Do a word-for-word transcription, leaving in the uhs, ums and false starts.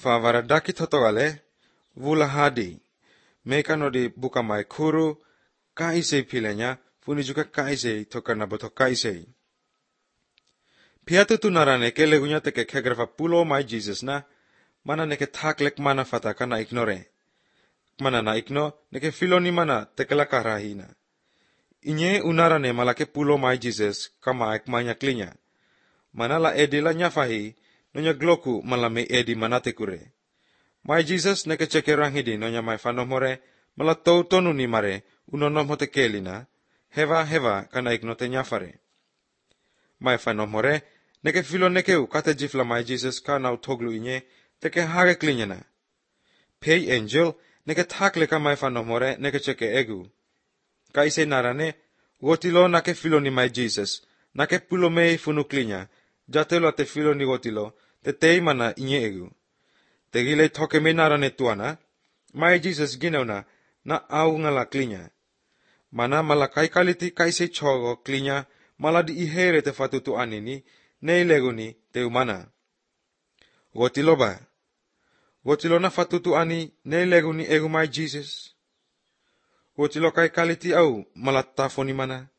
favaradaki totogale, vula hadi. Meka no di buka mai kuru, kaisei pilenya, funi juga kaisei toka naboto kaisei. Piatu tu narane ke legunya teke kegrafa pulo mai Jesus na, mana neke taklek mana fata kana ignore. Mana na igno, neke filoni mana tekela karahina. Inye unarane malake pulo mai Jesus kama ek manya klinya. Mana la edi la nyafahi, nonya gloku malame edi manate kure. Mai Jesus neke ceke ranghidi nonya mai fanomore, mala tou tonu ni mare, unonom hote kelina, heva heva kana ignote nyafare. Mai fanomore, neke filo nekeu kate jifla mai Jesus kana utoglu inye, teke hage klinyana. Pay angel, neke takle ka mai fanomore, neke ceke egu. Kaise narane, gotilo nake filo ni mai Jesus, nake pulo mei funu klinya, jatelo te filo ni gotilo, te teimana inye egu. Te gile toke me narane tuana, mai Jesus gineuna, na au ngala klinya. Mana mala kai kaliti kaise chogo klinya, mala di ihere te fatutu anini, nei leguni te umana. Gotilo ba? Gotilo na fatutu ani, nei leguni egu mai Jesus? Gotilo kai kaliti au, mala tafoni mana?